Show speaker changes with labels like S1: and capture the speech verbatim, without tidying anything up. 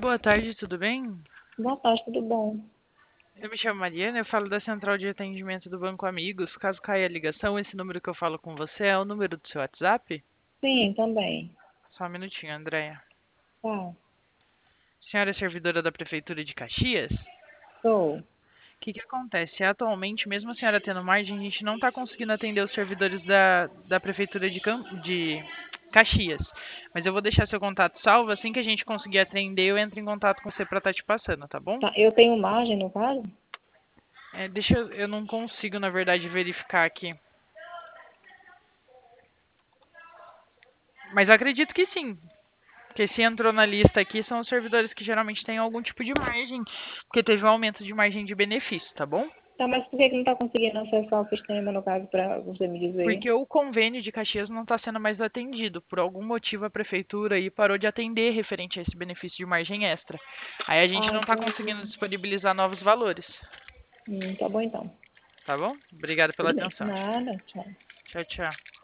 S1: boa tarde, tudo bem?
S2: Boa tarde, tudo bom?
S1: Eu me chamo Mariana, eu falo da central de atendimento do Banco Amigos. Caso caia a ligação, esse número que eu falo com você é o número do seu WhatsApp?
S2: Sim, também.
S1: Só um minutinho, Andréia.
S2: Tá,
S1: Senhora é servidora da Prefeitura de Caxias?
S2: sou.
S1: O que que acontece? Atualmente, mesmo a senhora tendo margem, a gente não está conseguindo atender os servidores da, da Prefeitura de, Cam- de Caxias. Mas eu vou deixar seu contato salvo. Assim que a gente conseguir atender, eu entro em contato com você para estar te passando, tá bom?
S2: Tá, eu tenho margem, no caso?
S1: É, deixa eu, eu não consigo, na verdade, verificar aqui. Mas eu acredito que sim. Porque se entrou na lista aqui, são os servidores que geralmente têm algum tipo de margem, porque teve um aumento de margem de benefício, tá bom?
S2: Tá, mas por que que não tá conseguindo acessar o sistema, no caso, pra você me dizer?
S1: Porque o convênio de Caxias não está sendo mais atendido. Por algum motivo, a prefeitura aí parou de atender referente a esse benefício de margem extra. Aí a gente
S2: Ah,
S1: não está
S2: entendi.
S1: conseguindo disponibilizar novos valores.
S2: Hum, tá bom então.
S1: Tá bom? Obrigado pela
S2: Tudo bem.
S1: atenção.
S2: Nada, tchau.
S1: Tchau, tchau.